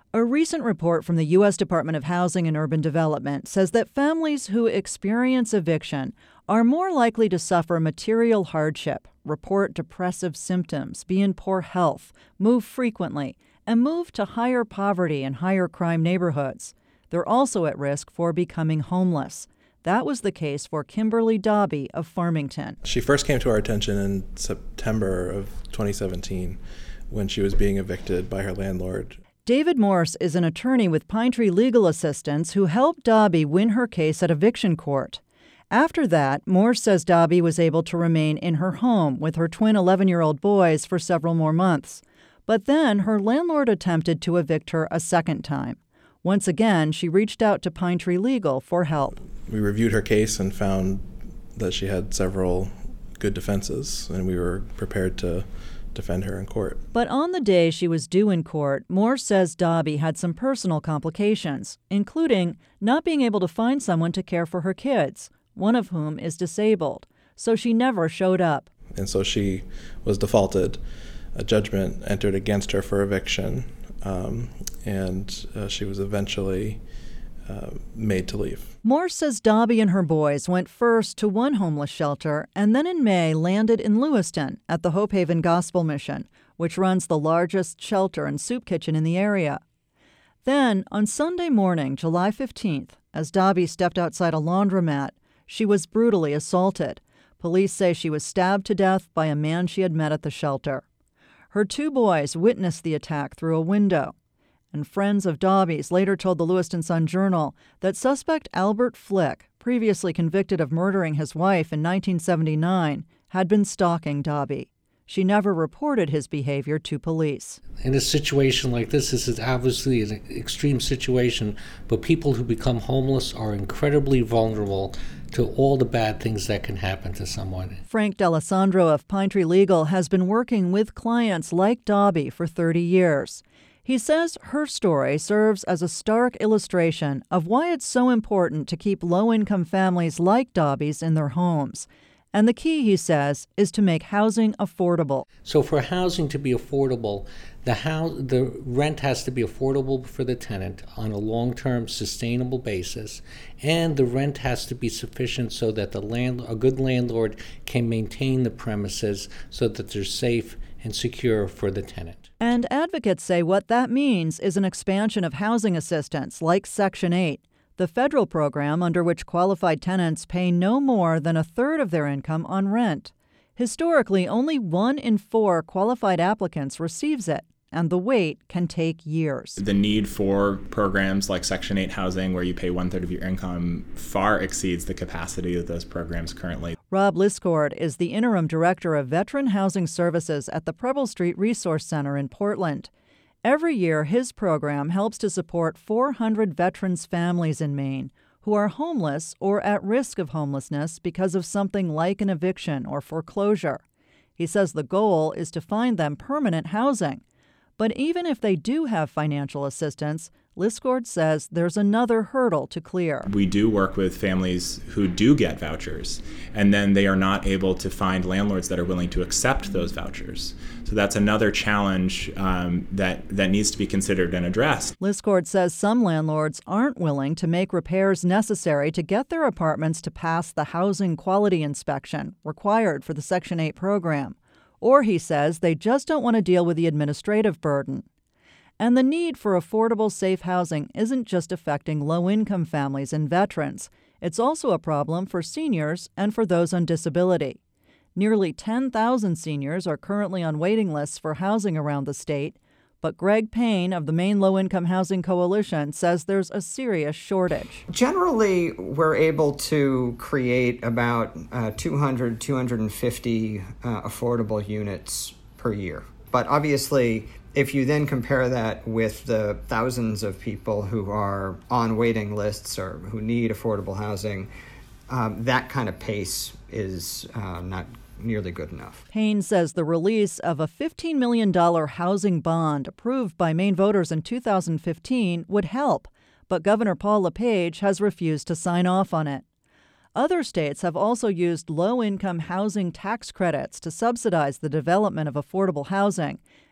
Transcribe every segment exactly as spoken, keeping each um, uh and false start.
A recent report from the U S Department of Housing and Urban Development says that families who experience eviction are more likely to suffer material hardship, report depressive symptoms, be in poor health, move frequently, and move to higher poverty and higher crime neighborhoods. They're also at risk for becoming homeless. That was the case for Kimberly Dobby of Farmington. She first came to our attention in September of twenty seventeen when she was being evicted by her landlord. David Morse is an attorney with Pine Tree Legal Assistance who helped Dobby win her case at eviction court. After that, Morse says Dobby was able to remain in her home with her twin eleven-year-old boys for several more months. But then her landlord attempted to evict her a second time. Once again, she reached out to Pine Tree Legal for help. We reviewed her case and found that she had several good defenses, and we were prepared to defend her in court. But on the day she was due in court, Morse says Dobby had some personal complications, including not being able to find someone to care for her kids, one of whom is disabled, so she never showed up. And so she was defaulted. A judgment entered against her for eviction, um, and uh, she was eventually uh, made to leave. Morse says Dobby and her boys went first to one homeless shelter and then in May landed in Lewiston at the Hope Haven Gospel Mission, which runs the largest shelter and soup kitchen in the area. Then, on Sunday morning, July fifteenth, as Dobby stepped outside a laundromat, she was brutally assaulted. Police say she was stabbed to death by a man she had met at the shelter. Her two boys witnessed the attack through a window. And friends of Dobby's later told the Lewiston Sun-Journal that suspect Albert Flick, previously convicted of murdering his wife in nineteen seventy-nine, had been stalking Dobby. She never reported his behavior to police. In a situation like this, this is obviously an extreme situation, but people who become homeless are incredibly vulnerable to all the bad things that can happen to someone. Frank D'Alessandro of Pine Tree Legal has been working with clients like Dobby for thirty years. He says her story serves as a stark illustration of why it's so important to keep low-income families like Dobby's in their homes. And the key, he says, is to make housing affordable. So for housing to be affordable, the house, the rent has to be affordable for the tenant on a long-term sustainable basis, and the rent has to be sufficient so that the land, a good landlord can maintain the premises so that they're safe and secure for the tenant. And advocates say what that means is an expansion of housing assistance like Section eight, the federal program under which qualified tenants pay no more than a third of their income on rent. Historically, only one in four qualified applicants receives it, and the wait can take years. The need for programs like Section eight housing, where you pay one-third of your income, far exceeds the capacity of those programs currently. Rob Liscord is the interim director of Veteran Housing Services at the Preble Street Resource Center in Portland. Every year, his program helps to support four hundred veterans' families in Maine who are homeless or at risk of homelessness because of something like an eviction or foreclosure. He says the goal is to find them permanent housing. But even if they do have financial assistance, Liscord says there's another hurdle to clear. We do work with families who do get vouchers, and then they are not able to find landlords that are willing to accept those vouchers. So that's another challenge um, that, that needs to be considered and addressed. Liscord says some landlords aren't willing to make repairs necessary to get their apartments to pass the housing quality inspection required for the Section eight program. Or, he says, they just don't want to deal with the administrative burden. And the need for affordable, safe housing isn't just affecting low-income families and veterans. It's also a problem for seniors and for those on disability. Nearly ten thousand seniors are currently on waiting lists for housing around the state, but Greg Payne of the Maine Low-Income Housing Coalition says there's a serious shortage. Generally, we're able to create about uh, two hundred, two hundred fifty uh, affordable units per year. But obviously, if you then compare that with the thousands of people who are on waiting lists or who need affordable housing, um, that kind of pace is uh, not nearly good enough. Payne says the release of a fifteen million dollars housing bond approved by Maine voters in two thousand fifteen would help, but Governor Paul LePage has refused to sign off on it. Other states have also used low-income housing tax credits to subsidize the development of affordable housing,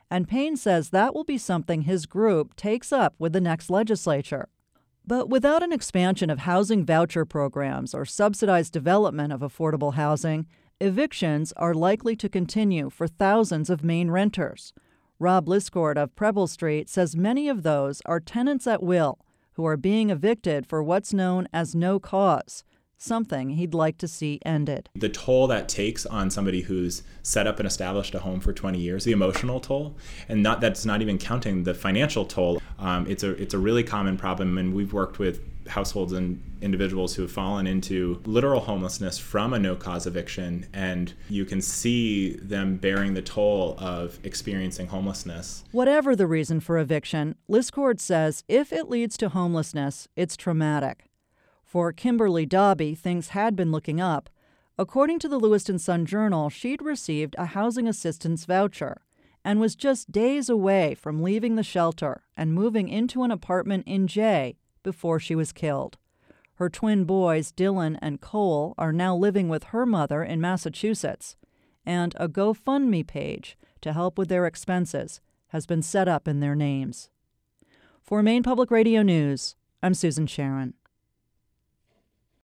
and Payne says that will be something his group takes up with the next legislature. But without an expansion of housing voucher programs or subsidized development of affordable housing, evictions are likely to continue for thousands of Maine renters. Rob Liscord of Preble Street says many of those are tenants at will who are being evicted for what's known as no cause, something he'd like to see ended. The toll that takes on somebody who's set up and established a home for twenty years, the emotional toll, and not that's not even counting the financial toll. Um, it's a it's a really common problem, and we've worked with households and individuals who have fallen into literal homelessness from a no-cause eviction, and you can see them bearing the toll of experiencing homelessness. Whatever the reason for eviction, Liscord says if it leads to homelessness, it's traumatic. For Kimberly Dobby, things had been looking up. According to the Lewiston Sun-Journal, she'd received a housing assistance voucher and was just days away from leaving the shelter and moving into an apartment in Jay before she was killed. Her twin boys, Dylan and Cole, are now living with her mother in Massachusetts, and a GoFundMe page to help with their expenses has been set up in their names. For Maine Public Radio News, I'm Susan Sharon.